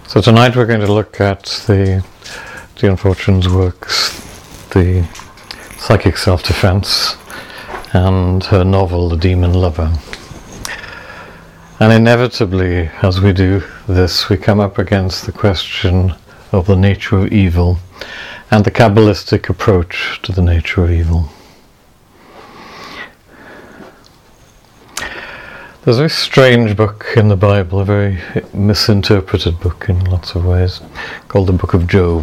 So tonight we're going to look at Dion Fortune's works, the Psychic Self-Defense, and her novel, The Demon Lover. And inevitably, as we do this, we come up against the question of the nature of evil and the Kabbalistic approach to the nature of evil. There's a very strange book in the Bible, a very misinterpreted book in lots of ways, called the Book of Job.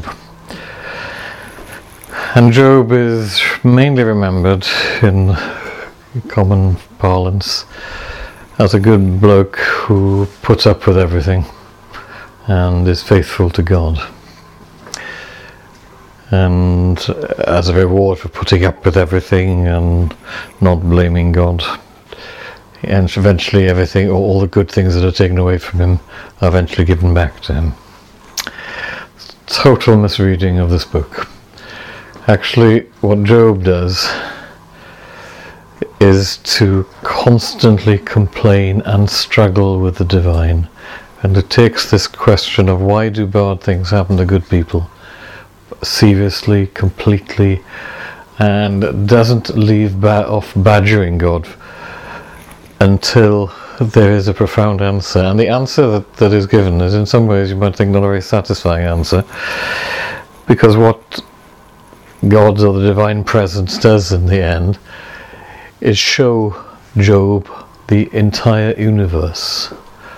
And Job is mainly remembered in common parlance as a good bloke who puts up with everything and is faithful to God. And as a reward for putting up with everything and not blaming God, and eventually everything, all the good things that are taken away from him, are eventually given back to him. Total misreading of this book. Actually, what Job does is to constantly complain and struggle with the divine, and it takes this question of why do bad things happen to good people seriously, completely, and doesn't leave off badgering God until there is a profound answer. And the answer that is given is, in some ways, you might think, not a very satisfying answer, because what God or the divine presence does in the end is show Job the entire universe.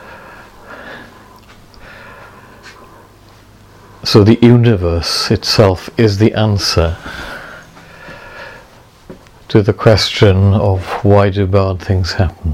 So the universe itself is the answer to the question of why do bad things happen.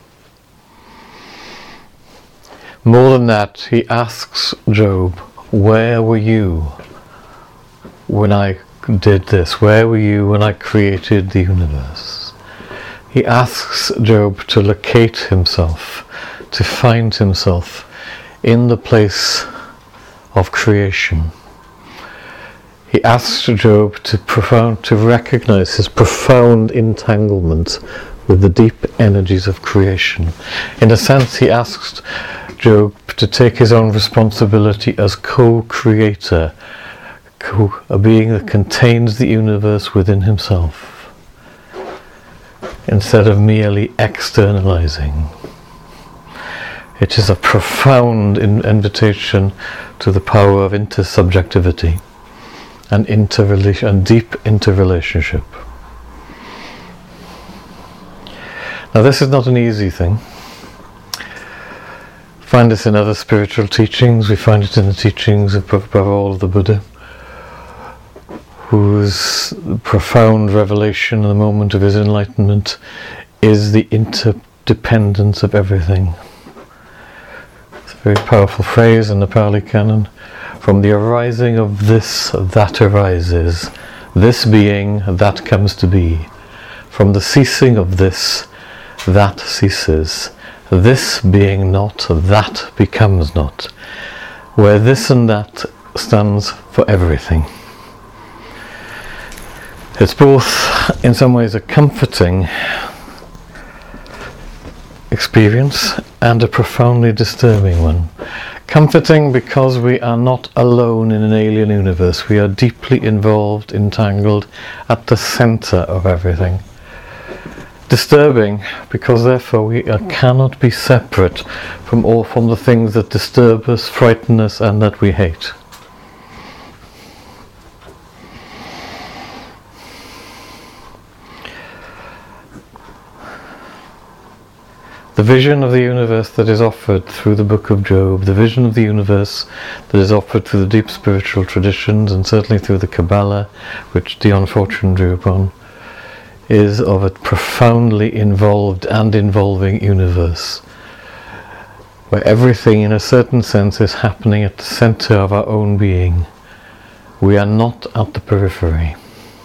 More than that, he asks Job, where were you when I did this? Where were you when I created the universe? He asks Job to locate himself, to find himself in the place of creation. He asks Job to recognize his profound entanglement with the deep energies of creation. In a sense, he asks Job to take his own responsibility as co-creator, a being that contains the universe within himself, instead of merely externalizing. It is a profound invitation to the power of intersubjectivity and deep interrelationship. Now, this is not an easy thing. We find this in other spiritual teachings. We find it in the teachings of above all of the Buddha, whose profound revelation in the moment of his enlightenment is the interdependence of everything. It's a very powerful phrase in the Pali Canon. From the arising of this, that arises. This being, that comes to be. From the ceasing of this, that ceases. This being not, that becomes not. Where this and that stands for everything. It's both, in some ways, a comforting experience and a profoundly disturbing one. Comforting because we are not alone in an alien universe. We are deeply involved, entangled, at the center of everything. Disturbing because therefore we cannot be separate from the things that disturb us, frighten us, and that we hate. The vision of the universe that is offered through the Book of Job, the vision of the universe that is offered through the deep spiritual traditions, and certainly through the Kabbalah, which Dion Fortune drew upon, is of a profoundly involved and involving universe, where everything in a certain sense is happening at the center of our own being. We are not at the periphery.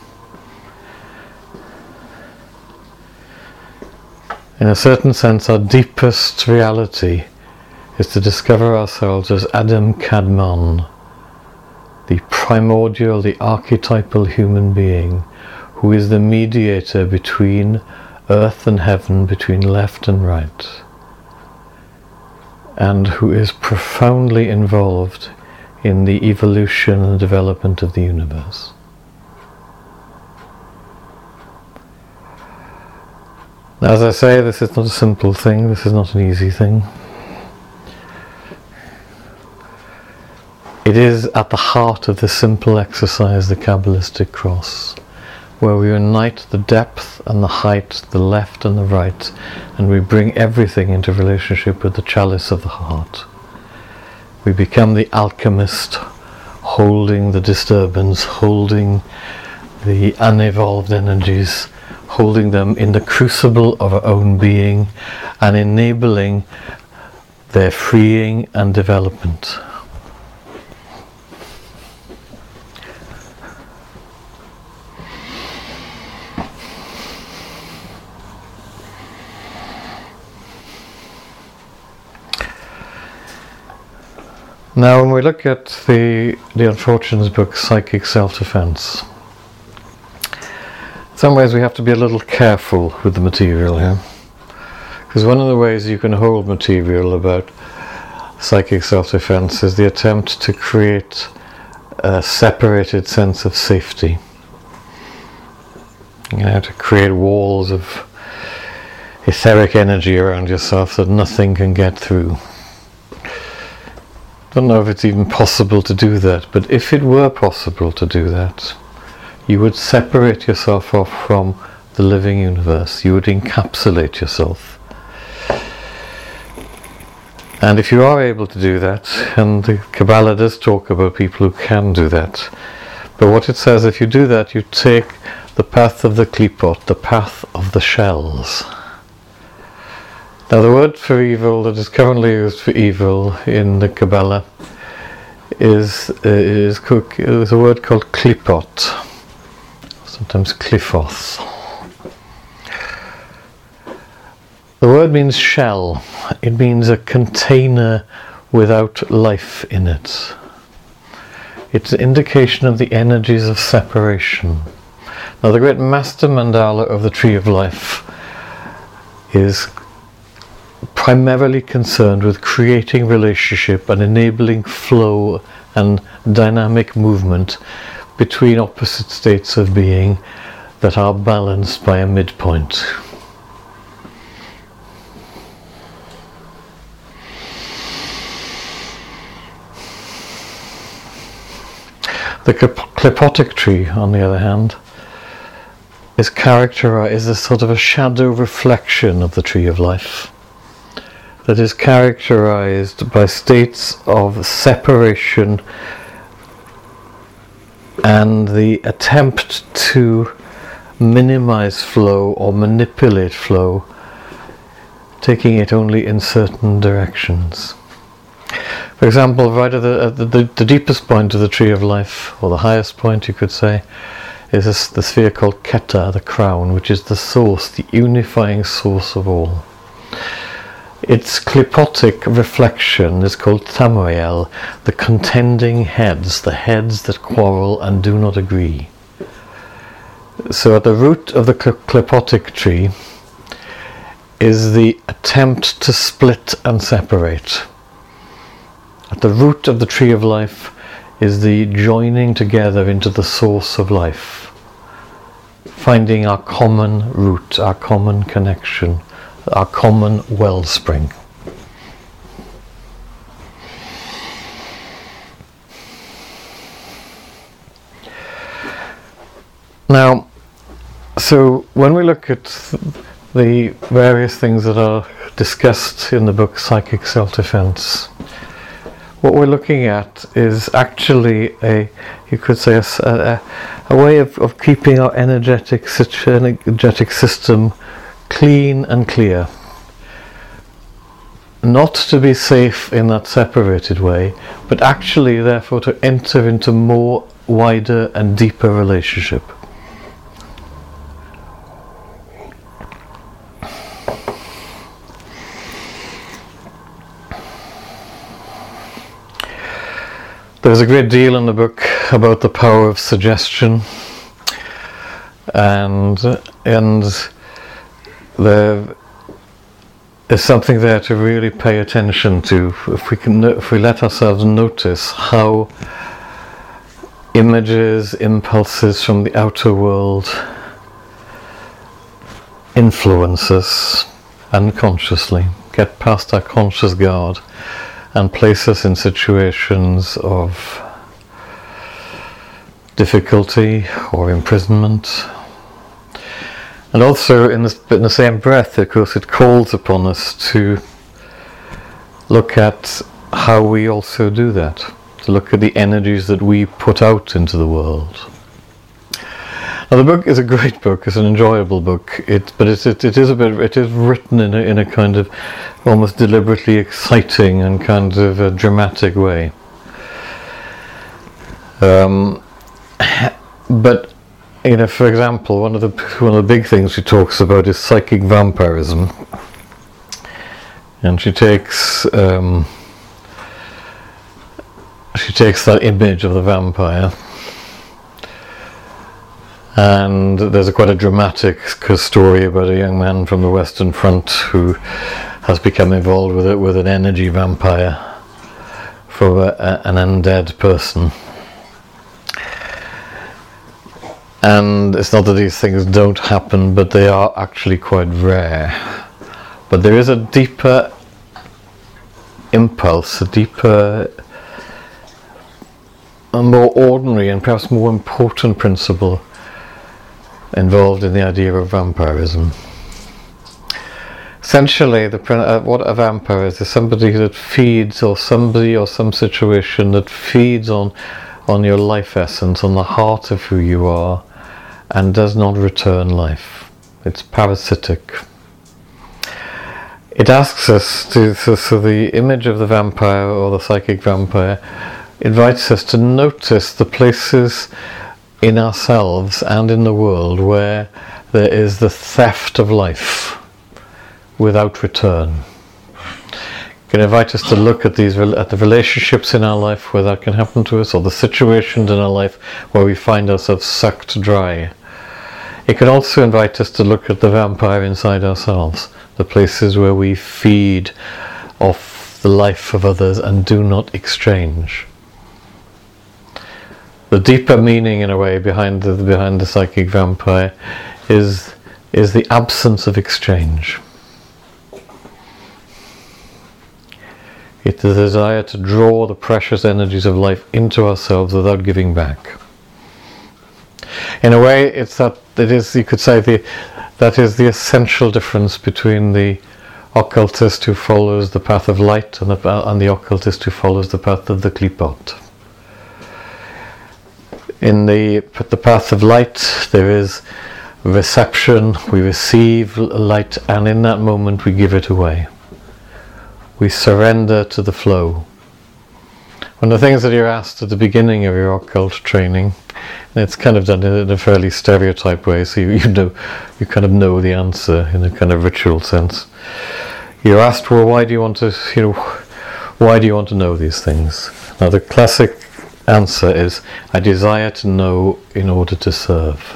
In a certain sense, our deepest reality is to discover ourselves as Adam Kadmon, the primordial, the archetypal human being, who is the mediator between earth and heaven, between left and right. and who is profoundly involved in the evolution and development of the universe. Now, as I say, this is not a simple thing, this is not an easy thing. It is at the heart of the simple exercise, the Kabbalistic cross, where we unite the depth and the height, the left and the right, and we bring everything into relationship with the chalice of the heart. We become the alchemist, holding the disturbance, holding the unevolved energies, holding them in the crucible of our own being, and enabling their freeing and development. Now, when we look at the Unfortunates book, Psychic Self-Defense, in some ways we have to be a little careful with the material here. Because one of the ways you can hold material about psychic self-defense is the attempt to create a separated sense of safety. To create walls of etheric energy around yourself that nothing can get through. I don't know if it's even possible to do that, but if it were possible to do that, you would separate yourself off from the living universe. You would encapsulate yourself. And if you are able to do that, and the Kabbalah does talk about people who can do that, but what it says, if you do that, you take the path of the klipot, the path of the shells. Now, the word for evil that is currently used for evil in the Kabbalah is a word called klipot, sometimes kliphos. The word means shell. It means a container without life in it. It's an indication of the energies of separation. Now, the great master mandala of the Tree of Life is primarily concerned with creating relationship and enabling flow and dynamic movement between opposite states of being that are balanced by a midpoint. The klipotic tree, on the other hand, is a sort of a shadow reflection of the Tree of Life, that is characterized by states of separation and the attempt to minimize flow or manipulate flow, taking it only in certain directions. For example, right at the deepest point of the Tree of Life, or the highest point you could say, is the sphere called Keta, the crown, which is the source, the unifying source of all. Its klipotic reflection is called Tamoyel, the contending heads, the heads that quarrel and do not agree. So at the root of the klipotic tree is the attempt to split and separate. At the root of the Tree of Life is the joining together into the source of life, finding our common root, our common connection, our common wellspring. Now, so when we look at the various things that are discussed in the book Psychic Self-Defense, what we're looking at is actually a way of keeping our energetic system clean and clear. Not to be safe in that separated way, but actually therefore to enter into more wider and deeper relationship. There's a great deal in the book about the power of suggestion, and there's something there to really pay attention to. If we let ourselves notice how images, impulses from the outer world influence us unconsciously, get past our conscious guard and place us in situations of difficulty or imprisonment. And also in the same breath, of course, it calls upon us to look at how we also do that, to look at the energies that we put out into the world. Now, the book is a great book. It's an enjoyable book. But it is written in a kind of almost deliberately exciting and kind of a dramatic way. But for example, one of the big things she talks about is psychic vampirism, and she takes that image of the vampire. And there's quite a dramatic story about a young man from the Western Front who has become involved with an energy vampire from an undead person. And it's not that these things don't happen, but they are actually quite rare. But there is a deeper impulse, a more ordinary and perhaps more important principle involved in the idea of vampirism. Essentially, what a vampire is somebody that feeds, or somebody or some situation that feeds on your life essence, on the heart of who you are, and does not return life. It's parasitic. It asks us so the image of the vampire or the psychic vampire invites us to notice the places in ourselves and in the world where there is the theft of life without return. It can invite us to look at the relationships in our life where that can happen to us, or the situations in our life where we find ourselves sucked dry. It can also invite us to look at the vampire inside ourselves, the places where we feed off the life of others and do not exchange. The deeper meaning, in a way, behind the psychic vampire is the absence of exchange. It's the desire to draw the precious energies of life into ourselves without giving back. In a way, you could say that is the essential difference between the occultist who follows the path of light and the occultist who follows the path of the klipot. In the path of light, there is reception, we receive light, and in that moment we give it away. We surrender to the flow. One of the things that you're asked at the beginning of your occult training, and it's kind of done in a fairly stereotyped way, so you kind of know the answer in a kind of ritual sense. You're asked, well, why do you want to know these things? Now, the classic answer is, I desire to know in order to serve.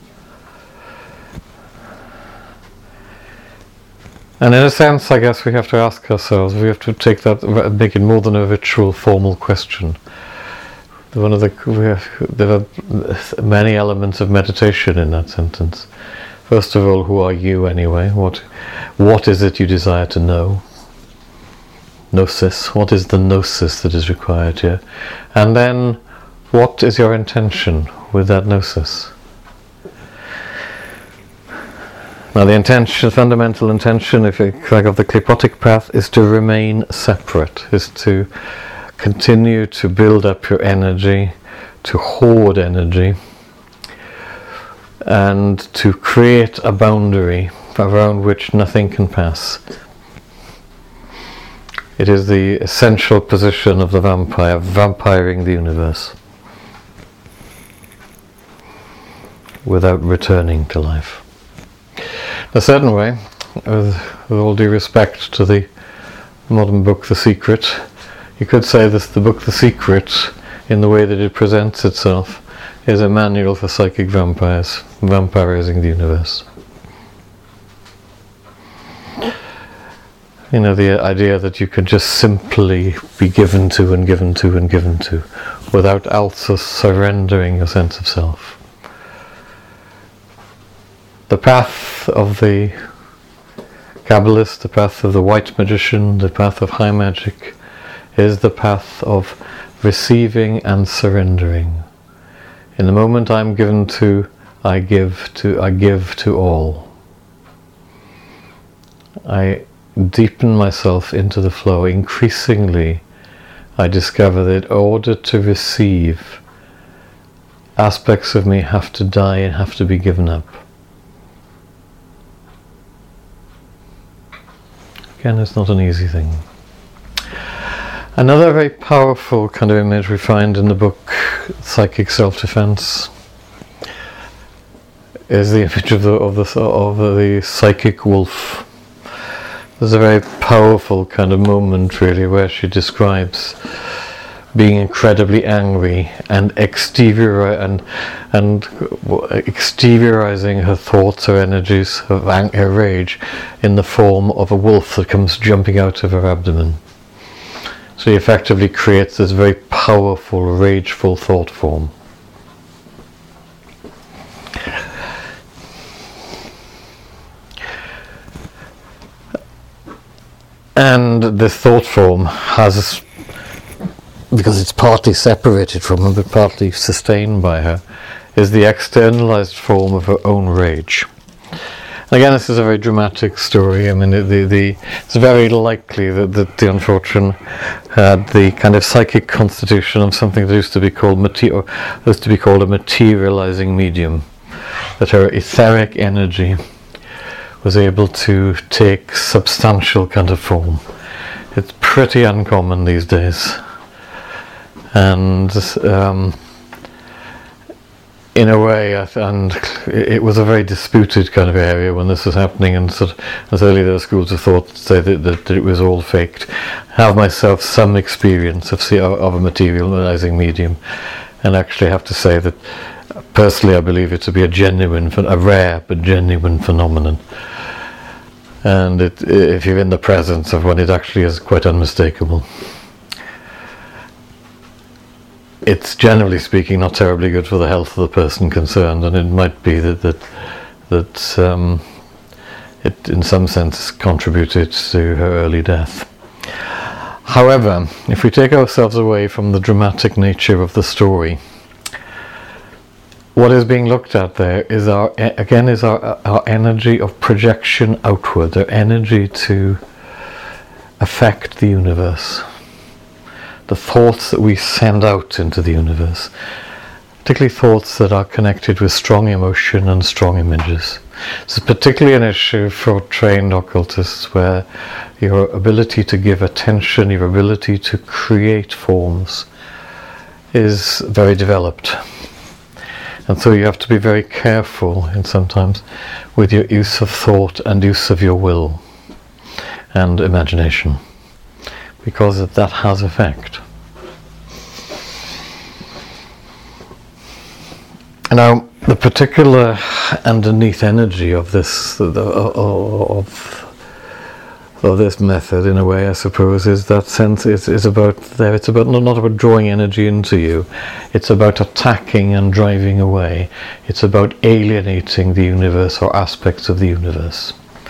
And in a sense, I guess we have to ask ourselves, we have to take that, make it more than a ritual, formal question. There are many elements of meditation in that sentence. First of all, who are you anyway? What is it you desire to know? Gnosis. What is the gnosis that is required here? And then, what is your intention with that gnosis? Now, the fundamental intention, if you like, of the klipotic path is to remain separate, is to continue to build up your energy, to hoard energy, and to create a boundary around which nothing can pass. It is the essential position of the vampire, vampiring the universe without returning to life. In a certain way, with all due respect to the modern book The Secret, you could say that the book The Secret, in the way that it presents itself, is a manual for psychic vampires, vampirizing the universe. the idea that you can just simply be given to and given to and given to without also surrendering your sense of self. The path of the Kabbalist, the path of the white magician, the path of high magic is the path of receiving and surrendering. In the moment I'm given to, I give to all. I deepen myself into the flow. Increasingly, I discover that in order to receive, aspects of me have to die and have to be given up. Again, it's not an easy thing. Another very powerful kind of image we find in the book Psychic Self-Defense is the image of the psychic wolf. There's a very powerful kind of moment, really, where she describes being incredibly angry and exteriorizing her thoughts or energies of her rage in the form of a wolf that comes jumping out of her abdomen. So he effectively creates this very powerful, rageful thought form. And this thought form has, because it's partly separated from her but partly sustained by her, is the externalized form of her own rage. Again, this is a very dramatic story. I mean, it's very likely that the unfortunate had the kind of psychic constitution of something that used to be called a materializing medium, that her etheric energy was able to take substantial kind of form. It's pretty uncommon these days, and in a way, and it was a very disputed kind of area when this was happening, and certainly there were schools of thought that say that it was all faked. I have myself some experience of a materializing medium, and actually have to say that personally I believe it to be a rare but genuine phenomenon. And if you're in the presence of one, it actually is quite unmistakable. It's generally speaking not terribly good for the health of the person concerned, and it might be that it in some sense contributed to her early death. However, if we take ourselves away from the dramatic nature of the story, what is being looked at there is our energy of projection outward, our energy to affect the universe. The thoughts that we send out into the universe, particularly thoughts that are connected with strong emotion and strong images. This is particularly an issue for trained occultists, where your ability to give attention, your ability to create forms is very developed. And so you have to be very careful sometimes with your use of thought and use of your will and imagination, because that has effect. Now, the particular underneath energy of this of this method, in a way, I suppose, is that sense is about there. It's about not about drawing energy into you. It's about attacking and driving away. It's about alienating the universe or aspects of the universe.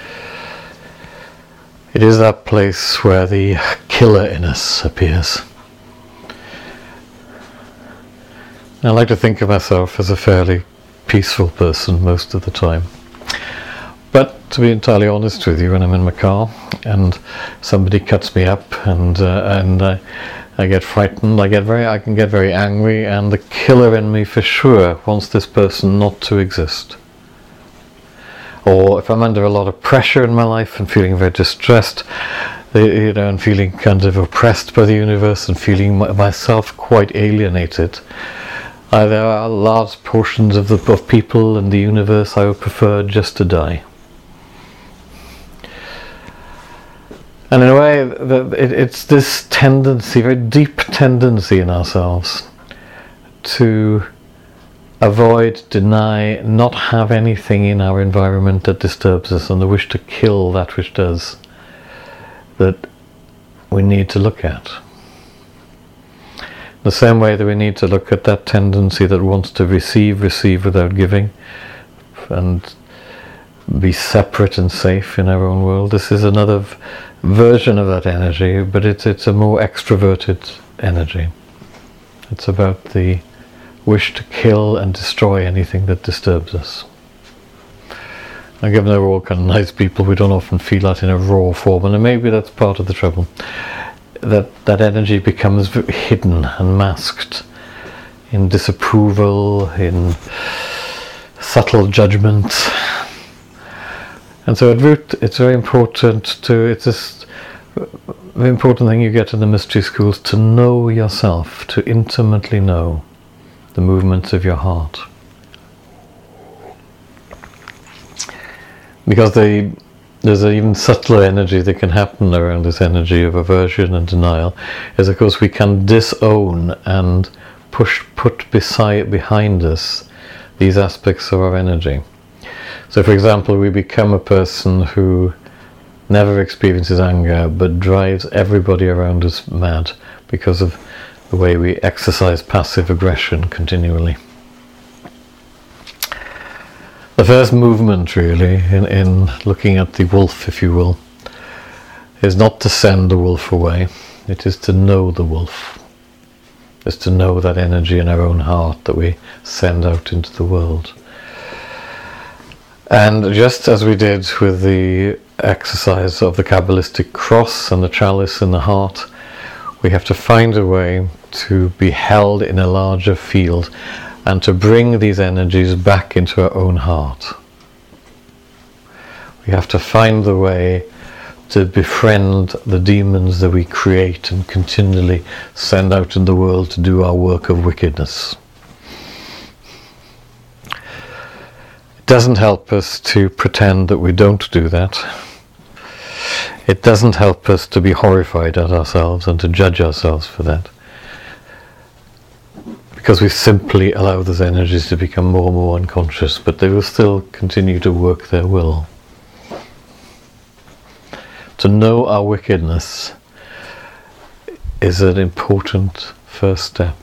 It is that place where the killer in us appears. I like to think of myself as a fairly peaceful person most of the time. But to be entirely honest with you, when I'm in my car and somebody cuts me up and I get frightened, I can get very angry, and the killer in me for sure wants this person not to exist. Or if I'm under a lot of pressure in my life and feeling very distressed, and feeling kind of oppressed by the universe and feeling myself quite alienated, there are large portions of people in the universe I would prefer just to die. And in a way, it's this tendency, very deep tendency in ourselves to avoid, deny, not have anything in our environment that disturbs us, and the wish to kill that which does, that we need to look at. The same way that we need to look at that tendency that wants to receive without giving, and be separate and safe in our own world. This is another version of that energy, but it's a more extroverted energy. It's about the wish to kill and destroy anything that disturbs us. And given that we're all kind of nice people, we don't often feel that in a raw form, and maybe that's part of the trouble. That energy becomes hidden and masked in disapproval, in subtle judgment. And so at root, it's very important it's just a very important thing you get in the mystery schools, to know yourself, to intimately know the movements of your heart. Because there's an even subtler energy that can happen around this energy of aversion and denial, is of course we can disown and put behind us these aspects of our energy. So for example, we become a person who never experiences anger but drives everybody around us mad because of the way we exercise passive aggression continually. The first movement really in looking at the wolf, if you will, is not to send the wolf away. It is to know the wolf. It's to know that energy in our own heart that we send out into the world. And just as we did with the exercise of the Kabbalistic cross and the chalice in the heart, we have to find a way to be held in a larger field and to bring these energies back into our own heart. We have to find the way to befriend the demons that we create and continually send out in the world to do our work of wickedness. It doesn't help us to pretend that we don't do that. It doesn't help us to be horrified at ourselves and to judge ourselves for that, because we simply allow those energies to become more and more unconscious, but they will still continue to work their will. To know our wickedness is an important first step.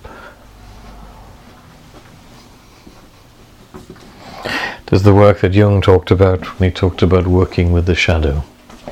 There's the work that Jung talked about when he talked about working with the shadow.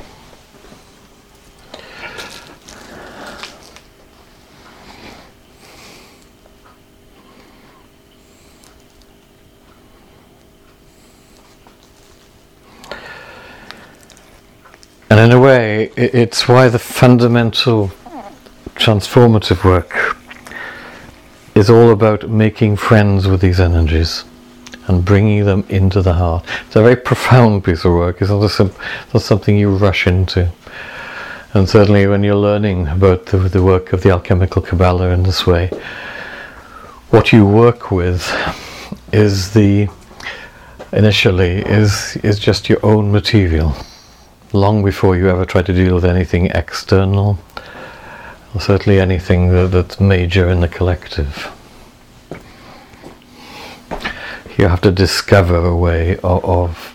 And in a way, it's why the fundamental transformative work is all about making friends with these energies and bringing them into the heart. It's a very profound piece of work. It's not something you rush into. And certainly when you're learning about the work of the alchemical Kabbalah in this way, what you work with is initially just your own material. Long before you ever try to deal with anything external, or certainly anything that's major in the collective. You have to discover a way of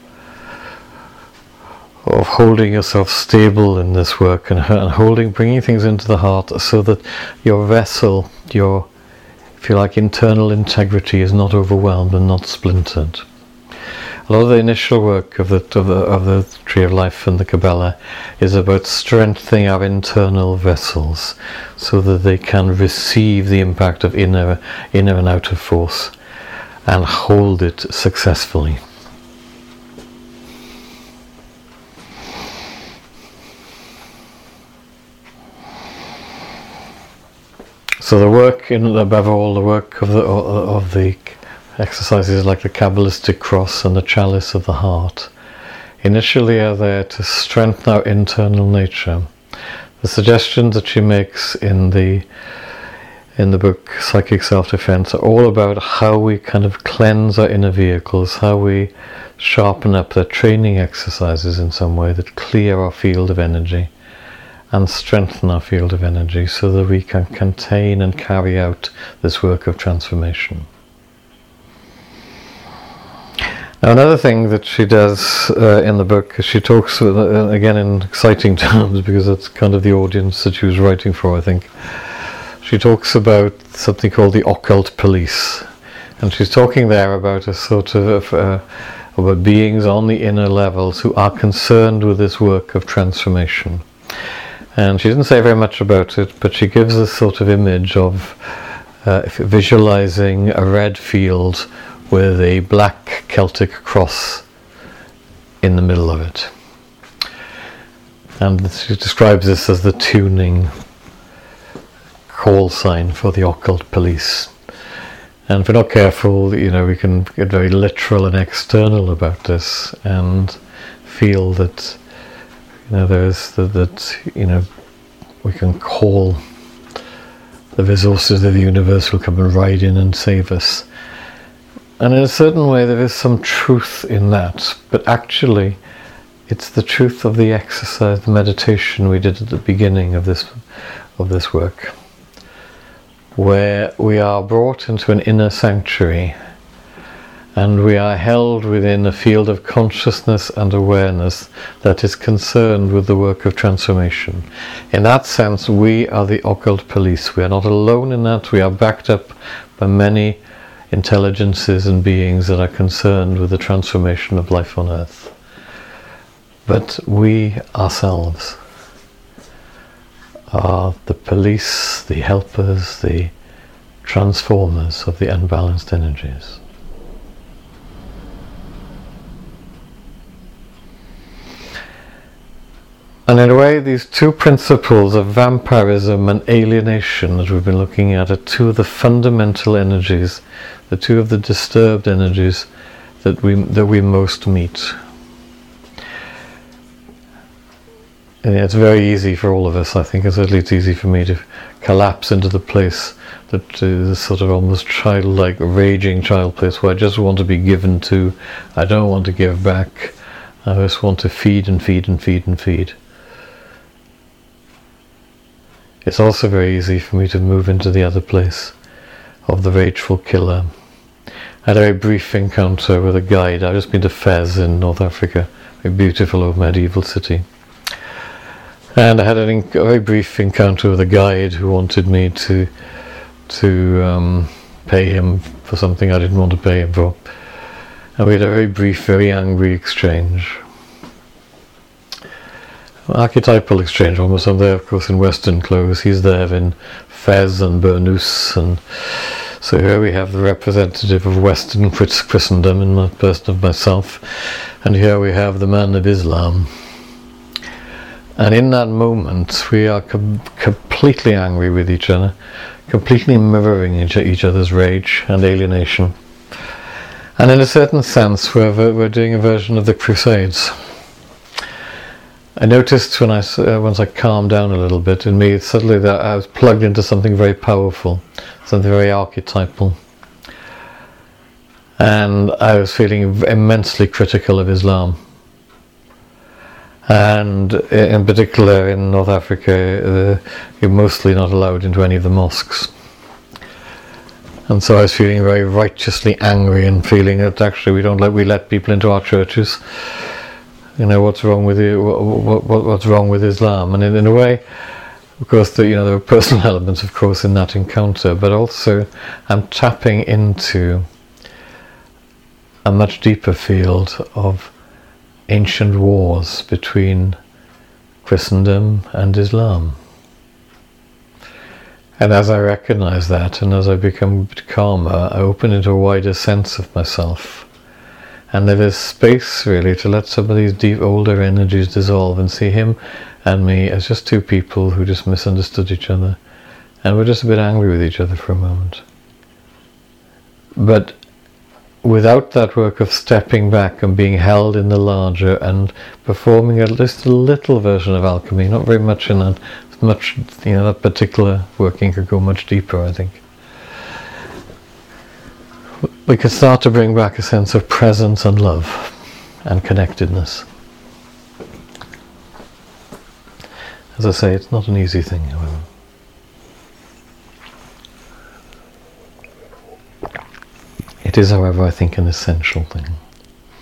holding yourself stable in this work and bringing things into the heart so that your vessel, your, if you like, internal integrity is not overwhelmed and not splintered. A lot of the initial work of the Tree of Life and the Kabbalah is about strengthening our internal vessels so that they can receive the impact of inner and outer force and hold it successfully. So the work, above all, the work of the exercises like the Kabbalistic cross and the chalice of the heart initially are there to strengthen our internal nature. The suggestions that she makes in the book Psychic Self-Defense are all about how we kind of cleanse our inner vehicles, how we sharpen up their training exercises in some way that clear our field of energy and strengthen our field of energy so that we can contain and carry out this work of transformation. Now, another thing that she does in the book is she talks, again in exciting terms, because that's kind of the audience that she was writing for, I think. She talks about something called the occult police. And she's talking there about a sort of about beings on the inner levels who are concerned with this work of transformation. And she didn't say very much about it, but she gives a sort of image of visualizing a red field with a black Celtic cross in the middle of it. And she describes this as the tuning call sign for the occult police. And if we're not careful, we can get very literal and external about this and feel that, there's that we can call the resources of the universe will come and ride in and save us. And in a certain way there is some truth in that, but actually it's the truth of the exercise, the meditation we did at the beginning of this work, where we are brought into an inner sanctuary and we are held within a field of consciousness and awareness that is concerned with the work of transformation. In that sense, we are the occult police. We are not alone in that. We are backed up by many intelligences and beings that are concerned with the transformation of life on earth. But we ourselves are the police, the helpers, the transformers of the unbalanced energies. And in a way, these two principles of vampirism and alienation that we've been looking at are two of the fundamental energies, the two of the disturbed energies that we most meet. And it's very easy for all of us, I think, certainly it's easy for me to collapse into the place that is sort of almost childlike, raging child place where I just want to be given to, I don't want to give back, I just want to feed and feed and feed and feed. It's also very easy for me to move into the other place of the rageful killer. I had a very brief encounter with a guide. I've just been to Fez in North Africa, a beautiful old medieval city. And I had a very brief encounter with a guide who wanted me to pay him for something I didn't want to pay him for. And we had a very brief, very angry exchange. Archetypal exchange almost. I'm there, of course, in Western clothes. He's there in Fez and Burnous, and so here we have the representative of Western Christendom in the person of myself, and here we have the man of Islam. And in that moment, we are completely angry with each other, completely mirroring each other's rage and alienation. And in a certain sense, we're doing a version of the Crusades. I noticed once I calmed down a little bit in me, suddenly that I was plugged into something very powerful, something very archetypal. And I was feeling immensely critical of Islam. And in particular in North Africa, you're mostly not allowed into any of the mosques. And so I was feeling very righteously angry and feeling that actually we let people into our churches. What's wrong with you? What's wrong with Islam? And in a way, of course, there were personal elements, of course, in that encounter, but also I'm tapping into a much deeper field of ancient wars between Christendom and Islam. And as I recognize that, and as I become calmer, I open into a wider sense of myself. And there is space, really, to let some of these deep, older energies dissolve and see him and me as just two people who just misunderstood each other. And we're just a bit angry with each other for a moment. But without that work of stepping back and being held in the larger and performing at least a little version of alchemy, not very much in that, that particular working could go much deeper, I think. We can start to bring back a sense of presence and love and connectedness. As I say, it's not an easy thing, however. It is, however, I think, an essential thing.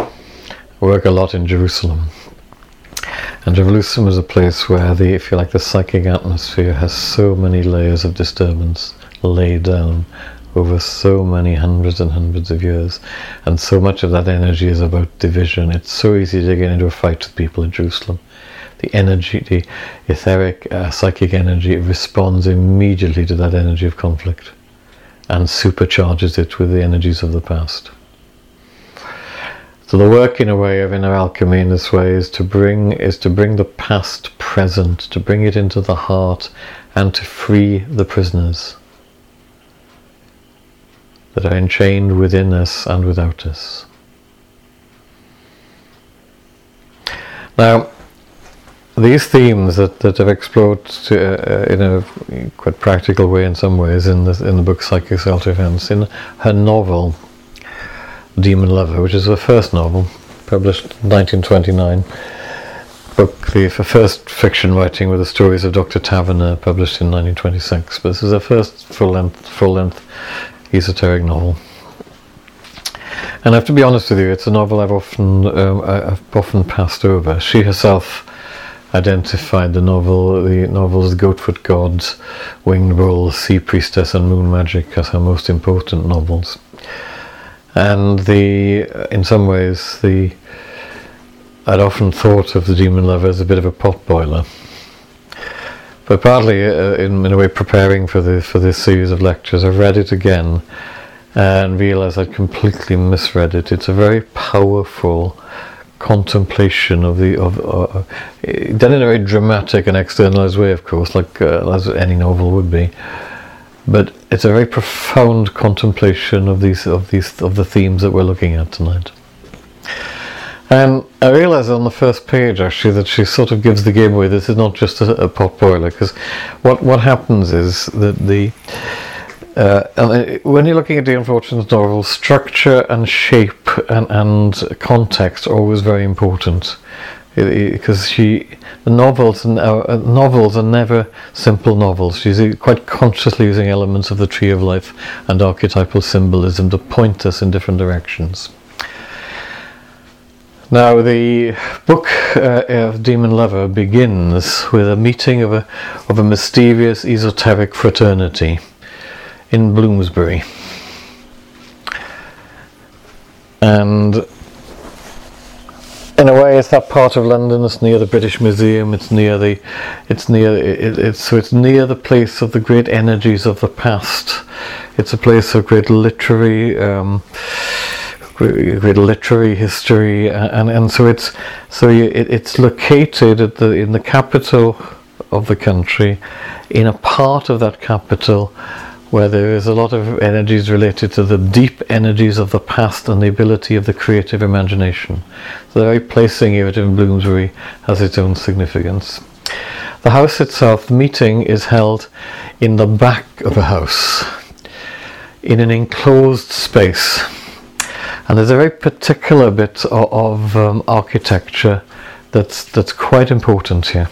work a lot in Jerusalem. And Jerusalem is a place where if you like, the psychic atmosphere has so many layers of disturbance laid down over so many hundreds and hundreds of years, and so much of that energy is about division. It's so easy to get into a fight with people in Jerusalem. The energy, the etheric, psychic energy, responds immediately to that energy of conflict and supercharges it with the energies of the past. So the work, in a way, of inner alchemy in this way is to bring the past present, to bring it into the heart, and to free the prisoners that are enchained within us and without us. Now, these themes that I've explored in a quite practical way in some ways in the book Psychic Self-Defense, in her novel Demon Lover, which is her first novel, published in 1929, the first fiction writing with the stories of Dr. Taverner, published in 1926. But this is her first full-length esoteric novel. And I have to be honest with you, it's a novel I've often passed over. She herself identified the novels Goatfoot Gods, Winged Bull, Sea Priestess and Moon Magic as her most important novels. And in some ways, I'd often thought of The Demon Lover as a bit of a potboiler. But partly, in a way, preparing for this series of lectures, I've read it again and realised I'd completely misread it. It's a very powerful contemplation done in a very dramatic and externalized way, of course, like as any novel would be. But it's a very profound contemplation of the themes that we're looking at tonight. And I realised on the first page, actually, that she sort of gives the game away. This is not just a potboiler, because what happens is that when you're looking at the Unfortunate novel, structure and shape and context are always very important, because the novels are never simple novels. She's quite consciously using elements of the Tree of Life and archetypal symbolism to point us in different directions. Now, the book of Demon Lover begins with a meeting of a mysterious esoteric fraternity in Bloomsbury, and in a way, it's that part of London. It's near the British Museum. It's near the place of the great energies of the past. It's a place of great literary history, and so it's located in the capital of the country, in a part of that capital where there is a lot of energies related to the deep energies of the past and the ability of the creative imagination. So the very placing of it in Bloomsbury has its own significance. The house itself, the meeting is held in the back of a house, in an enclosed space. And there's a very particular bit of architecture that's quite important here.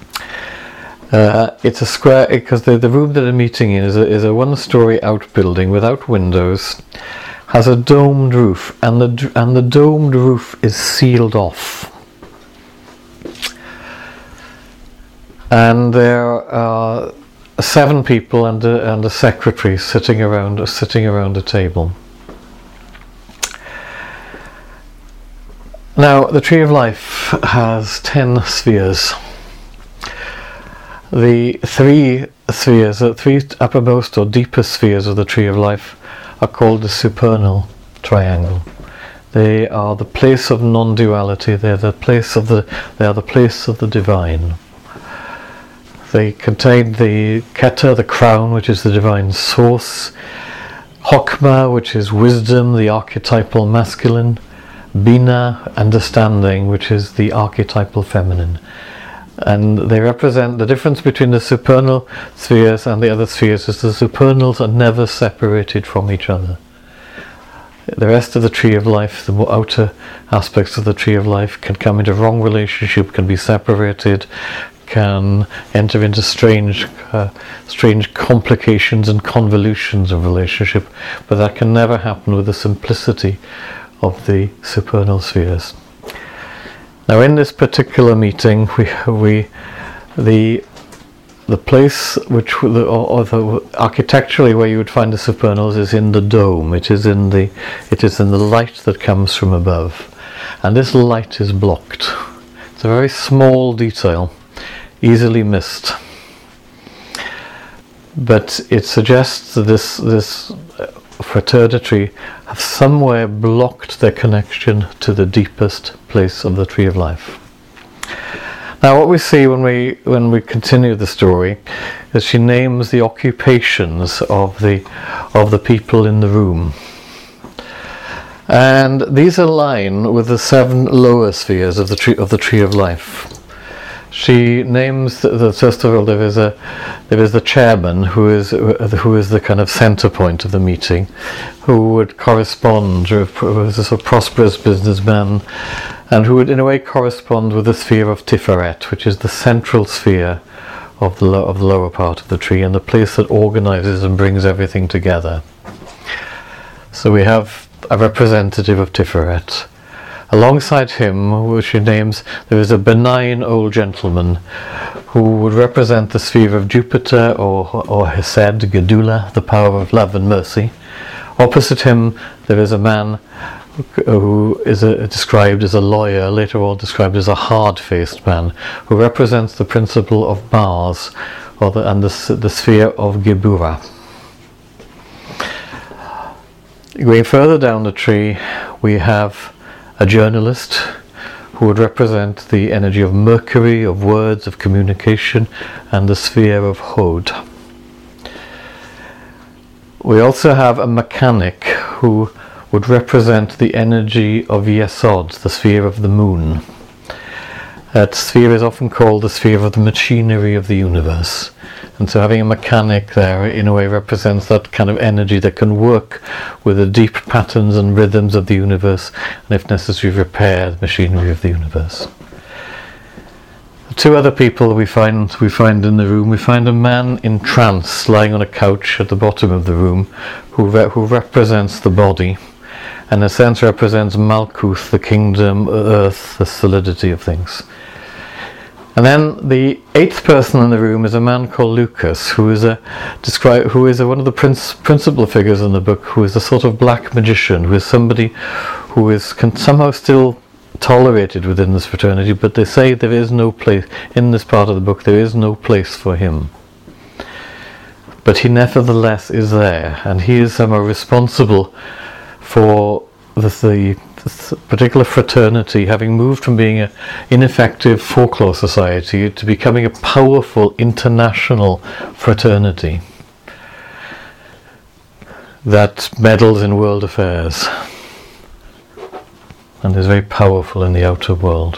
It's a square, because the room that they're meeting in is a one-story outbuilding without windows, has a domed roof, and the domed roof is sealed off. And there are 7 people and a secretary sitting around a table. Now, the Tree of Life has 10 spheres. The 3 spheres, the 3 uppermost or deepest spheres of the Tree of Life are called the supernal triangle. They are the place of non-duality. They are the place of the divine. They contain the Keter, the crown, which is the divine source; Chokmah, which is wisdom, the archetypal masculine; Bina, understanding, which is the archetypal feminine. And they represent the difference between the supernal spheres and the other spheres is the supernals are never separated from each other. The rest of the Tree of Life, the more outer aspects of the Tree of Life, can come into wrong relationship, can be separated, can enter into strange complications and convolutions of relationship, but that can never happen with the simplicity of the supernal spheres. Now, in this particular meeting, the place architecturally where you would find the supernals is in the dome. It is in the light that comes from above, and this light is blocked. It's a very small detail, easily missed, but it suggests that this fraternity have somewhere blocked their connection to the deepest place of the tree of life. Now, what we see when we continue the story is she names the occupations of the people in the room, and these align with the 7 lower spheres of the tree of life. She names first of all there is the chairman who is the kind of center point of the meeting, who would correspond with a sort of prosperous businessman, and who would in a way correspond with the sphere of Tiferet, which is the central sphere of the lower part of the tree, and the place that organizes and brings everything together. So we have a representative of Tiferet. Alongside him, which she names, there is a benign old gentleman who would represent the sphere of Jupiter or Hesed, Gedula, the power of love and mercy. Opposite him, there is a man who is described as a lawyer, later on described as a hard-faced man, who represents the principle of Mars and the sphere of Gebura. Going further down the tree, we have a journalist who would represent the energy of Mercury, of words, of communication, and the sphere of Hod. We also have a mechanic who would represent the energy of Yesod, the sphere of the moon. That sphere is often called the sphere of the machinery of the universe. And so having a mechanic there in a way represents that kind of energy that can work with the deep patterns and rhythms of the universe, and if necessary repair the machinery of the universe. The 2 other people we find in the room, we find a man in trance lying on a couch at the bottom of the room who represents the body, and in a sense represents Malkuth, the kingdom, earth, the solidity of things. And then the 8th person in the room is a man called Lucas, who is one of the principal figures in the book, who is a sort of black magician, who is somebody who can somehow still tolerated within this fraternity, but they say there is no place in this part of the book. There is no place for him, but he nevertheless is there, and he is somehow responsible for the particular fraternity having moved from being an ineffective folklore society to becoming a powerful international fraternity that meddles in world affairs and is very powerful in the outer world.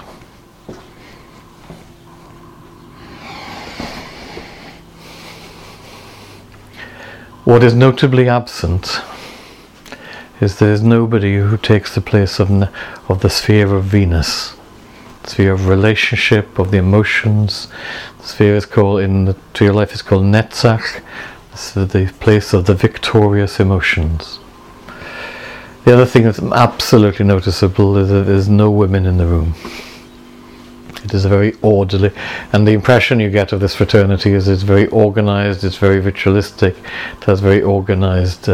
What is notably absent is there is nobody who takes the place of the sphere of Venus, the sphere of relationship, of the emotions. The sphere is called, in the tree of life, is called Netzach, the place of the victorious emotions. The other thing that's absolutely noticeable is that there's no women in the room. It is a very orderly, and the impression you get of this fraternity is it's very organized, it's very ritualistic, it has very organized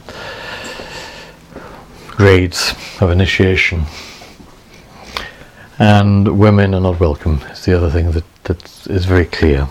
grades of initiation, and women are not welcome. It's the other thing that is very clear.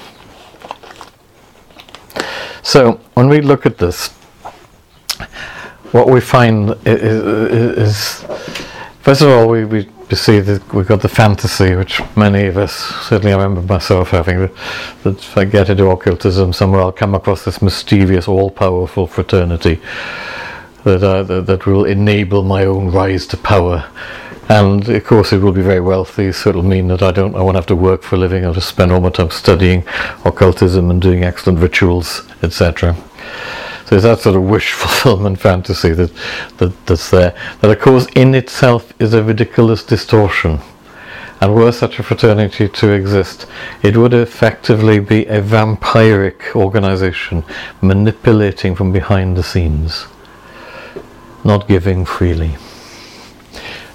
So when we look at this, what we find is first of all we see that we've got the fantasy, which many of us, certainly I remember myself having, that if I get into occultism somewhere I'll come across this mysterious all-powerful fraternity that will enable my own rise to power, and of course it will be very wealthy, so it'll mean that I won't have to work for a living. I'll just spend all my time studying occultism and doing excellent rituals, etc. So it's that sort of wish fulfillment fantasy that's there, that of course in itself is a ridiculous distortion. And were such a fraternity to exist, it would effectively be a vampiric organization manipulating from behind the scenes, not giving freely.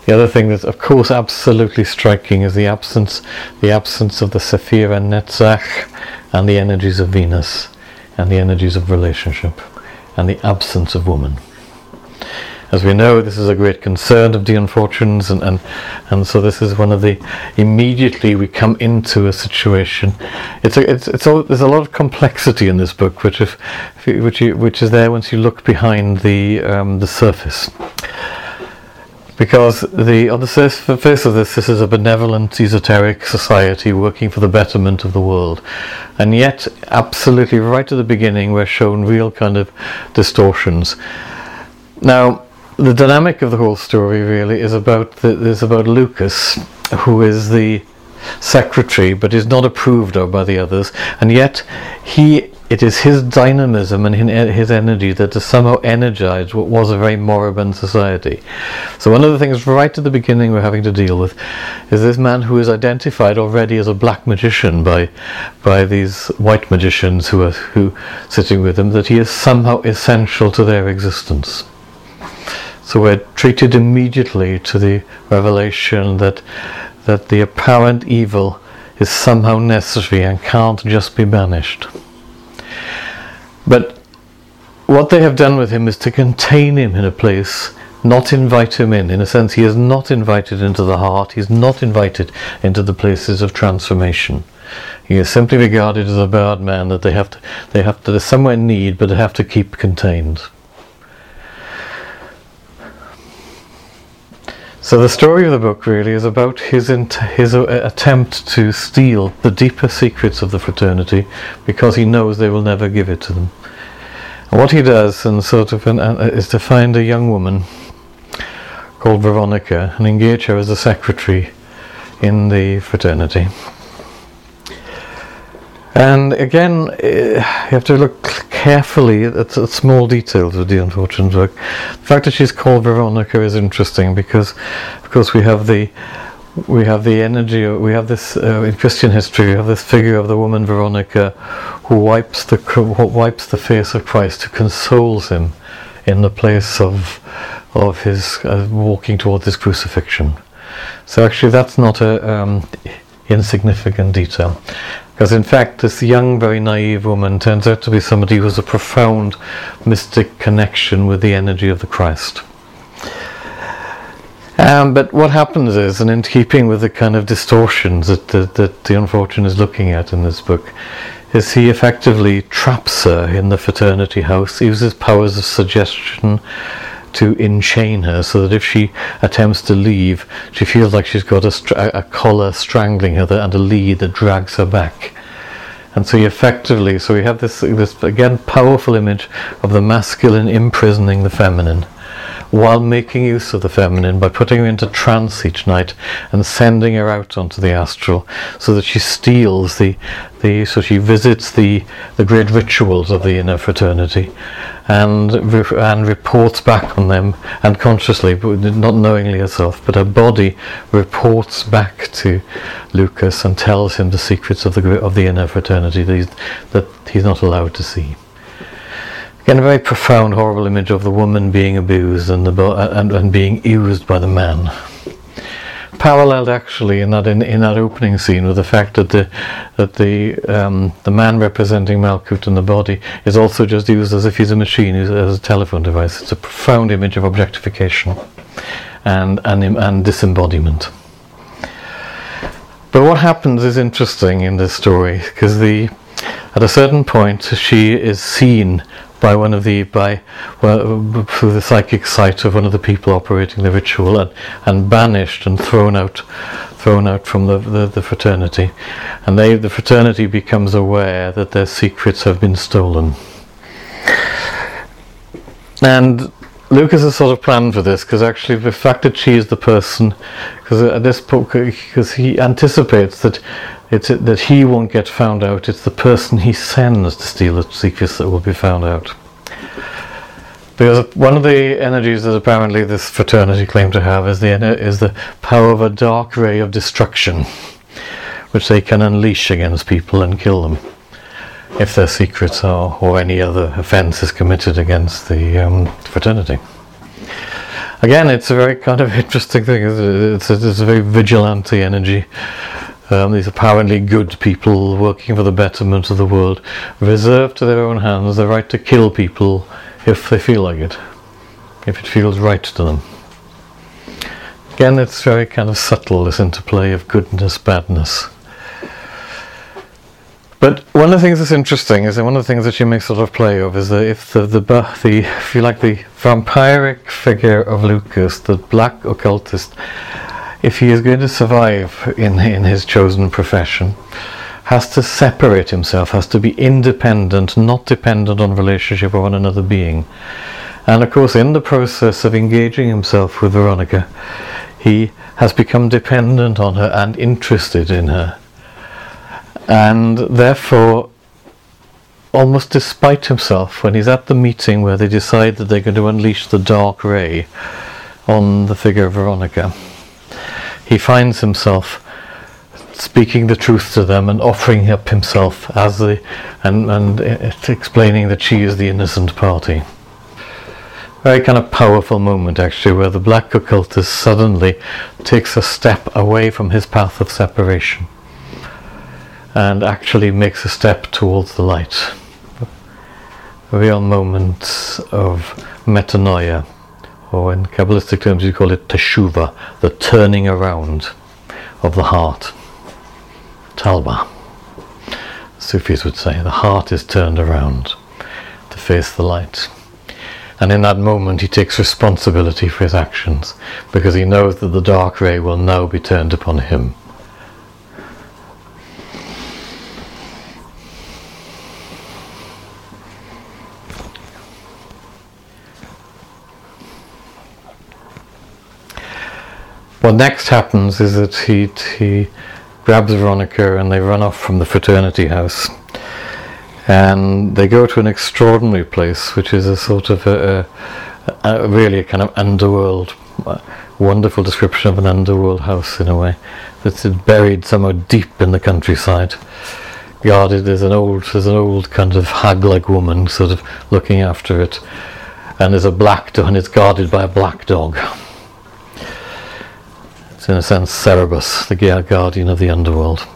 The other thing that's of course absolutely striking is the absence of the Sephira Netzach and the energies of Venus and the energies of relationship and the absence of woman. As we know, this is a great concern of the unfortunates, and so this is one of the, immediately we come into a situation. There's a lot of complexity in this book, which is there once you look behind the surface. Because on the surface of this is a benevolent, esoteric society working for the betterment of the world. And yet, absolutely right at the beginning, we're shown real kind of distortions. Now, the dynamic of the whole story really is about Lucas, who is the secretary, but is not approved of by the others, and yet it is his dynamism and his energy that has somehow energized what was a very moribund society. So one of the things right at the beginning we're having to deal with is this man who is identified already as a black magician by these white magicians who sitting with him, that he is somehow essential to their existence. So we're treated immediately to the revelation that the apparent evil is somehow necessary and can't just be banished. But what they have done with him is to contain him in a place, not invite him in. In a sense, he is not invited into the heart, he is not invited into the places of transformation. He is simply regarded as a bad man that they have to, there's somewhere in need, but they have to keep contained. So the story of the book really is about his attempt to steal the deeper secrets of the fraternity, because he knows they will never give it to them. And what he does, is to find a young woman called Veronica and engage her as a secretary in the fraternity. And again, you have to look carefully at small details of the unfortunate work. The fact that she's called Veronica is interesting because, of course, we have the energy. We have this in Christian history. We have this figure of the woman Veronica, who wipes the face of Christ, who consoles him in the place of his walking towards his crucifixion. So actually, that's not a insignificant detail. Because in fact, this young, very naive woman turns out to be somebody who has a profound mystic connection with the energy of the Christ. But what happens is, and in keeping with the kind of distortions that the unfortunate is looking at in this book, is he effectively traps her in the fraternity house, uses powers of suggestion to enchain her, so that if she attempts to leave, she feels like she's got a collar strangling her and a lead that drags her back. And so we have this again powerful image of the masculine imprisoning the feminine, while making use of the feminine by putting her into trance each night and sending her out onto the astral, so that she steals so she visits the great rituals of the inner fraternity and reports back on them, and consciously, not knowingly herself, but her body reports back to Lucas and tells him the secrets of the inner fraternity that he's not allowed to see. Again, a very profound, horrible image of the woman being abused and being used by the man. Paralleled actually in that opening scene with the fact that the man representing Malkut in the body is also just used as if he's a machine, as a telephone device. It's a profound image of objectification and disembodiment. But what happens is interesting in this story, because at a certain point she is seen through the psychic sight of one of the people operating the ritual, and banished and thrown out from the fraternity, and the fraternity becomes aware that their secrets have been stolen. And Lucas has sort of planned for this, because actually the fact that she is the person, because he anticipates that he won't get found out, it's the person he sends to steal the secrets that will be found out. Because one of the energies that apparently this fraternity claim to have is the power of a dark ray of destruction, which they can unleash against people and kill them if their secrets or any other offence is committed against the fraternity. Again, it's a very kind of interesting thing. It's a very vigilante energy. These apparently good people working for the betterment of the world reserve to their own hands the right to kill people if they feel like it, if it feels right to them. Again, it's very kind of subtle, this interplay of goodness, badness. But one of the things that's interesting is that one of the things that she makes sort of play of is that if if you like, the vampiric figure of Lucas, the black occultist, if he is going to survive in his chosen profession, has to separate himself, has to be independent, not dependent on relationship with one another being. And of course, in the process of engaging himself with Veronica, he has become dependent on her and interested in her. And therefore, almost despite himself, when he's at the meeting where they decide that they're going to unleash the dark ray on the figure of Veronica, he finds himself speaking the truth to them and offering up himself as and explaining that she is the innocent party. Very kind of powerful moment, actually, where the black occultist suddenly takes a step away from his path of separation and actually makes a step towards the light. A real moment of metanoia, or in Kabbalistic terms you call it teshuva, the turning around of the heart. Talba, Sufis would say, the heart is turned around to face the light. And in that moment he takes responsibility for his actions, because he knows that the dark ray will now be turned upon him. What next happens is that he grabs Veronica and they run off from the fraternity house, and they go to an extraordinary place, which is a sort of really a kind of underworld, wonderful description of an underworld house in a way, that's buried somewhere deep in the countryside. Guarded, there's an old kind of hag-like woman sort of looking after it, and there's a black dog, and it's guarded by a black dog. It's in a sense Cerberus, the guardian of the underworld.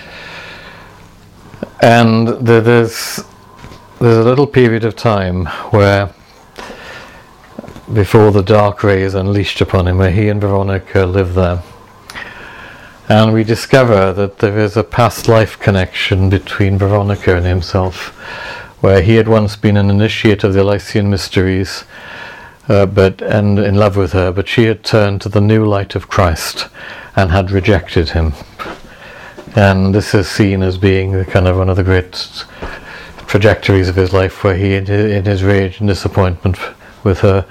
And there's a little period of time where, before the dark ray is unleashed upon him, where he and Veronica live there. And we discover that there is a past life connection between Veronica and himself, where he had once been an initiate of the Elysian mysteries, and in love with her, but she had turned to the new light of Christ and had rejected him. And this is seen as being the kind of one of the great trajectories of his life, where he, in his rage and disappointment with her,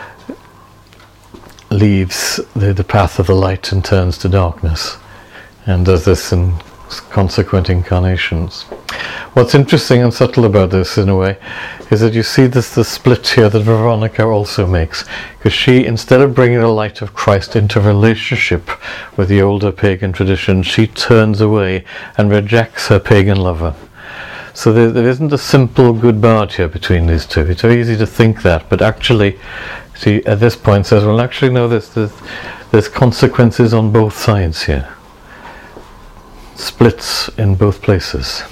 leaves the path of the light and turns to darkness, and does this in consequent incarnations. What's interesting and subtle about this, in a way, is that you see the split here that Veronica also makes, because she, instead of bringing the light of Christ into relationship with the older pagan tradition, she turns away and rejects her pagan lover. So there isn't a simple good bad here between these two. It's very easy to think that, but actually, she at this point says, well, actually no, there's consequences on both sides here. Splits in both places.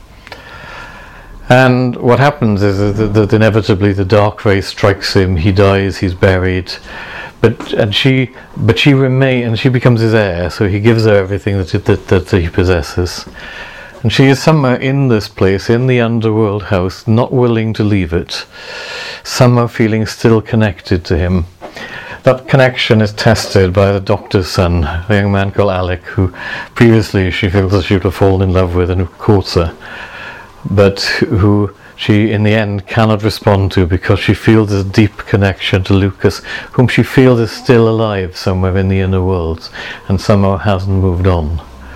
And what happens is that inevitably the dark ray strikes him, he dies, he's buried, but she remains, and she becomes his heir, so he gives her everything that he possesses. And she is somewhere in this place, in the underworld house, not willing to leave it, somehow feeling still connected to him. That connection is tested by the doctor's son, a young man called Alec, who previously she feels that she would have fallen in love with and who courts her, but who she in the end cannot respond to, because she feels this deep connection to Lucas, whom she feels is still alive somewhere in the inner worlds and somehow hasn't moved on.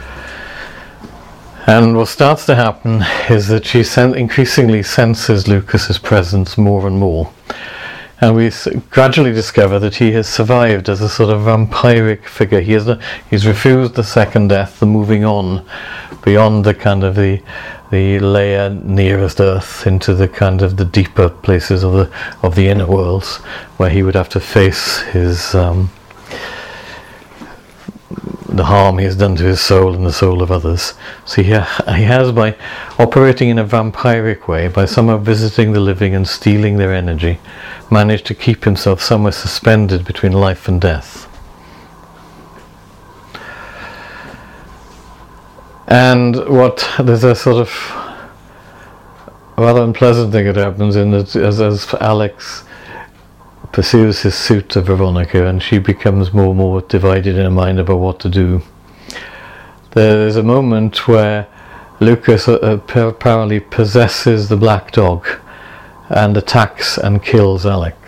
And what starts to happen is that she increasingly senses Lucas's presence more and more. And we gradually discover that he has survived as a sort of vampiric figure. He's refused the second death, the moving on beyond the kind of the the layer nearest Earth into the kind of the deeper places of the inner worlds, where he would have to face his the harm he has done to his soul and the soul of others. So he has, by operating in a vampiric way, by somehow visiting the living and stealing their energy, managed to keep himself somewhere suspended between life and death. And there's a sort of rather unpleasant thing that happens in that as Alex pursues his suit of Veronica, and she becomes more and more divided in her mind about what to do. There's a moment where Lucas apparently possesses the black dog and attacks and kills Alec.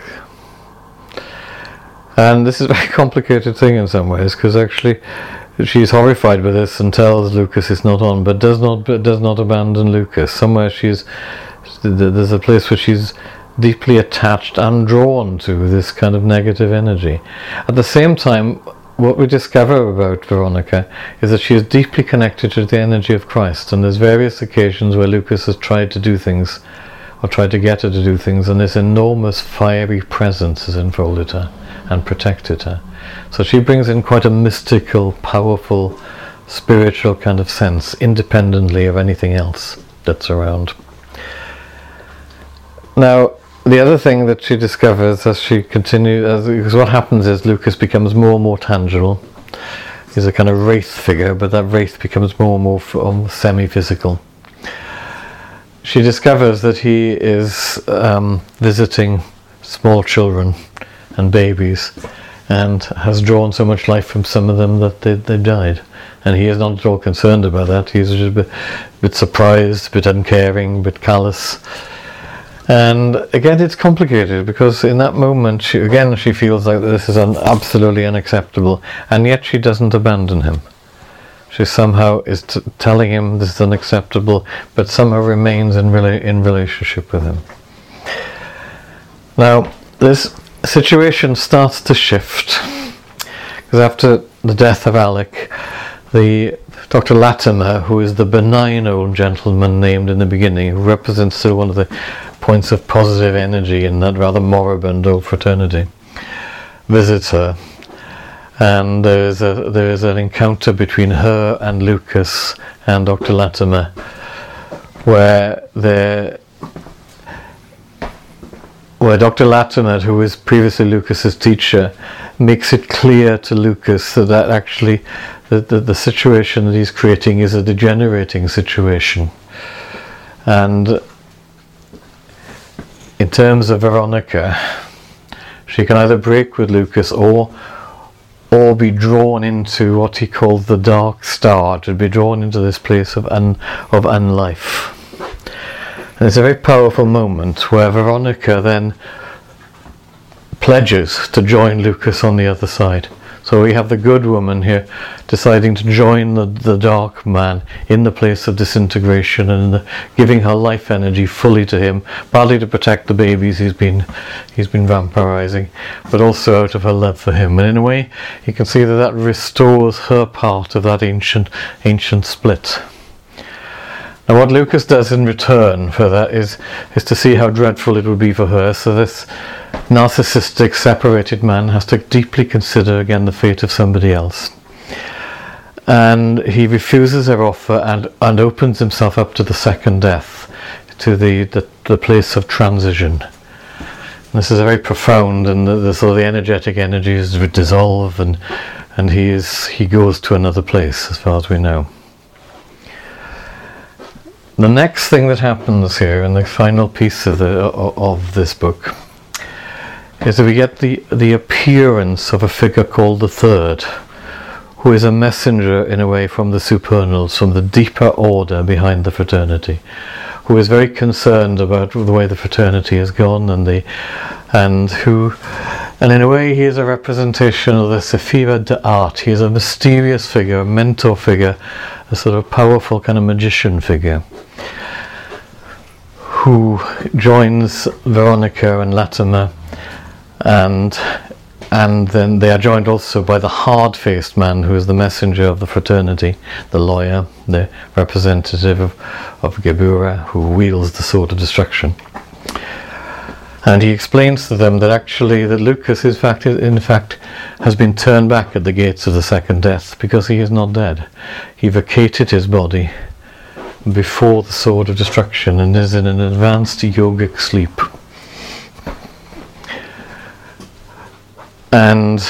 And this is a very complicated thing in some ways, because actually she's horrified by this and tells Lucas it's not on, but does not abandon Lucas. Somewhere there's a place where she's deeply attached and drawn to this kind of negative energy. At the same time, what we discover about Veronica is that she is deeply connected to the energy of Christ, and there's various occasions where Lucas has tried to do things, or tried to get her to do things, and this enormous fiery presence has enfolded her and protected her. So she brings in quite a mystical, powerful, spiritual kind of sense, independently of anything else that's around. Now, the other thing that she discovers as she continues, because what happens is Lucas becomes more and more tangible. He's a kind of wraith figure, but that wraith becomes more and more semi-physical. She discovers that he is visiting small children and babies, and has drawn so much life from some of them that they died. And he is not at all concerned about that. He's just a bit surprised, a bit uncaring, a bit callous. And again, it's complicated, because in that moment, she feels like this is absolutely unacceptable, and yet she doesn't abandon him. She somehow is telling him this is unacceptable, but somehow remains in relationship with him. Now, this situation starts to shift, because after the death of Alec, Dr. Latimer, who is the benign old gentleman named in the beginning, who represents still one of the points of positive energy in that rather moribund old fraternity, visits her, and there is an encounter between her and Lucas and Dr. Latimer, where Dr. Latimer, who is previously Lucas's teacher, makes it clear to Lucas that actually the situation that he's creating is a degenerating situation. And in terms of Veronica, she can either break with Lucas or be drawn into what he called the dark star, to be drawn into this place of unlife. And it's a very powerful moment where Veronica then pledges to join Lucas on the other side. So we have the good woman here deciding to join the dark man in the place of disintegration, and giving her life energy fully to him, partly to protect the babies he's been vampirizing, but also out of her love for him. And in a way, you can see that restores her part of that ancient split. Now, what Lucas does in return for that is to see how dreadful it would be for her. So this narcissistic, separated man has to deeply consider again the fate of somebody else. And he refuses her offer and opens himself up to the second death, to the place of transition. And this is very profound, and the sort of the energetic energies dissolve, and he goes to another place, as far as we know. The next thing that happens here, in the final piece of this book, is that we get the appearance of a figure called the Third, who is a messenger in a way from the supernals, from the deeper order behind the fraternity, who is very concerned about the way the fraternity has gone, and in a way he is a representation of the Sephira d'Art. He is a mysterious figure, a mentor figure, a sort of powerful kind of magician figure, who joins Veronica and Latimer, and And then they are joined also by the hard-faced man who is the messenger of the fraternity, the lawyer, the representative of Geburah, who wields the sword of destruction. And he explains to them that actually that Lucas in fact has been turned back at the gates of the second death because he is not dead. He vacated his body before the sword of destruction and is in an advanced yogic sleep. And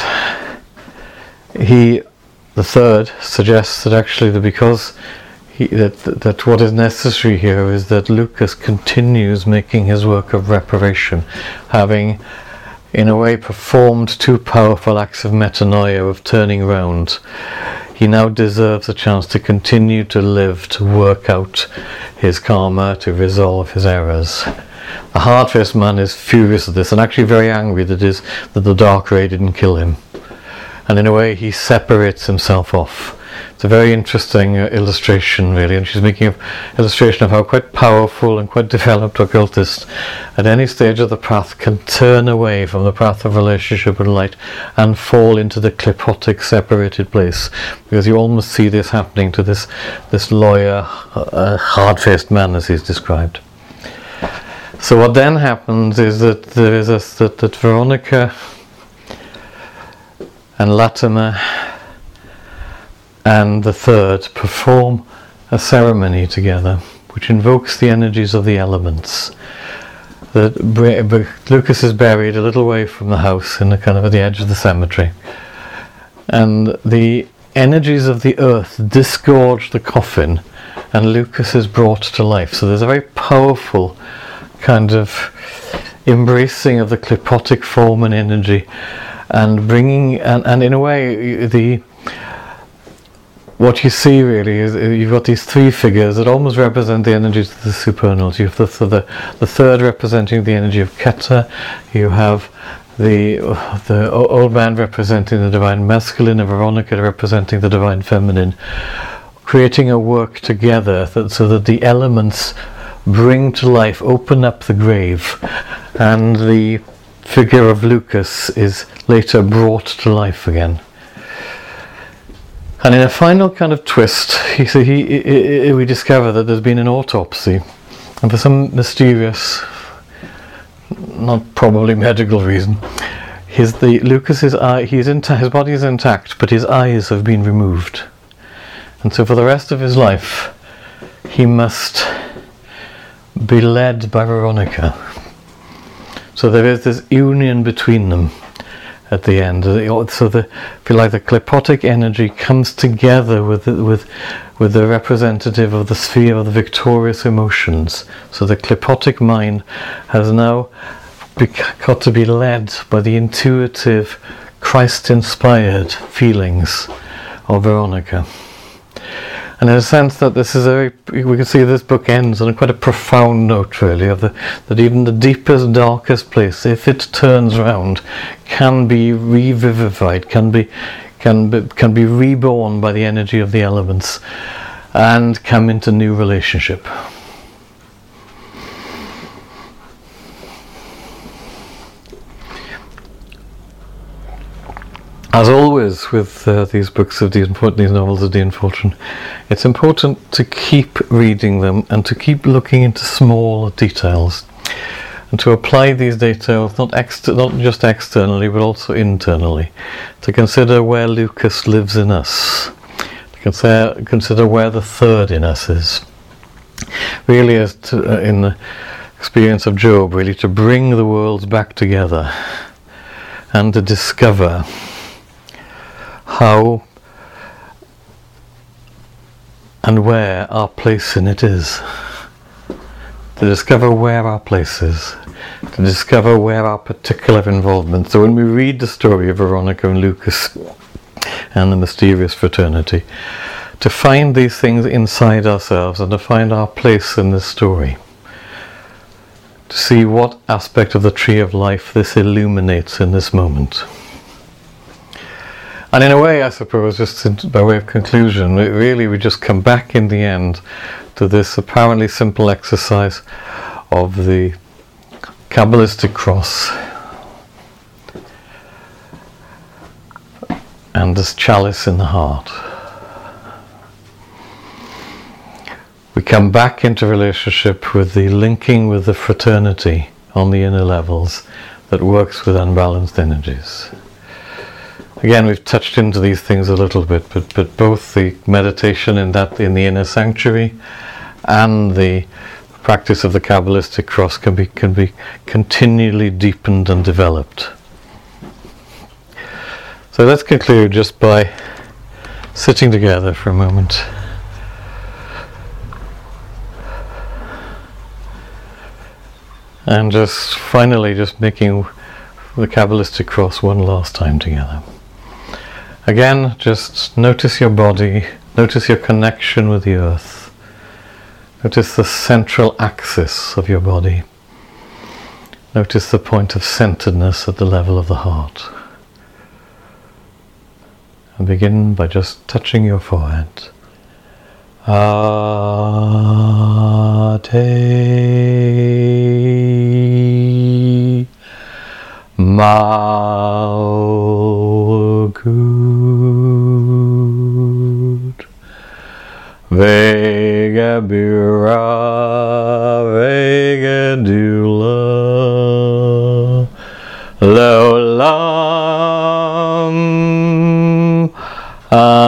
he, the third, suggests that actually that what is necessary here is that Lucas continues making his work of reparation, having in a way performed two powerful acts of metanoia, of turning round. He now deserves a chance to continue to live, to work out his karma, to resolve his errors. The hard-faced man is furious at this and actually very angry that the Dark Ray didn't kill him. And in a way he separates himself off. It's a very interesting illustration really, and she's making an illustration of how quite powerful and quite developed occultists at any stage of the path can turn away from the path of relationship with light and fall into the clipotic separated place, because you almost see this happening to this lawyer, hard-faced man as he's described. So what then happens is that that Veronica and Latimer and the third perform a ceremony together which invokes the energies of the elements. Lucas is buried a little way from the house in the kind of at the edge of the cemetery, and the energies of the earth disgorge the coffin and Lucas is brought to life. So there's a very powerful kind of embracing of the clipotic form and energy, and bringing and in a way what you see really is you've got these three figures that almost represent the energies of the supernals. You have the third representing the energy of Keter, you have the old man representing the divine masculine, and Veronica representing the divine feminine, creating a work together so that the elements bring to life, open up the grave, and the figure of Lucas is later brought to life again. And in a final kind of twist, we discover that there's been an autopsy, and for some mysterious, not probably medical reason, his body is intact, but his eyes have been removed, and so for the rest of his life, he must be led by Veronica. So there is this union between them at the end. So if you like, the clipotic energy comes together with the representative of the sphere of the victorious emotions. So the clipotic mind has now got to be led by the intuitive, Christ-inspired feelings of Veronica. And in a sense that this is we can see this book ends on quite a profound note really, of that even the deepest, darkest place, if it turns round, can be revivified, can be reborn by the energy of the elements, and come into new relationship. As always with these books of these novels of Dean Fortune, it's important to keep reading them and to keep looking into small details, and to apply these details not just externally but also internally, to consider where Lucas lives in us, to consider where the third in us is. Really, as in the experience of Job, really to bring the worlds back together and to discover how and where our place in it is. To discover where our place is. To discover where our particular involvement. So when we read the story of Veronica and Lucas and the mysterious fraternity, to find these things inside ourselves and to find our place in this story. To see what aspect of the tree of life this illuminates in this moment. And in a way, I suppose, just by way of conclusion, we just come back in the end to this apparently simple exercise of the Kabbalistic cross and this chalice in the heart. We come back into relationship with the linking with the fraternity on the inner levels that works with unbalanced energies. Again, we've touched into these things a little bit, but both the meditation in the inner sanctuary and the practice of the Kabbalistic cross can be continually deepened and developed. So let's conclude just by sitting together for a moment. And just finally just making the Kabbalistic cross one last time together. Again, just notice your body, notice your connection with the earth. Notice the central axis of your body. Notice the point of centeredness at the level of the heart. And begin by just touching your forehead. Ate Malkut Vega Bura Vega Dula Lolam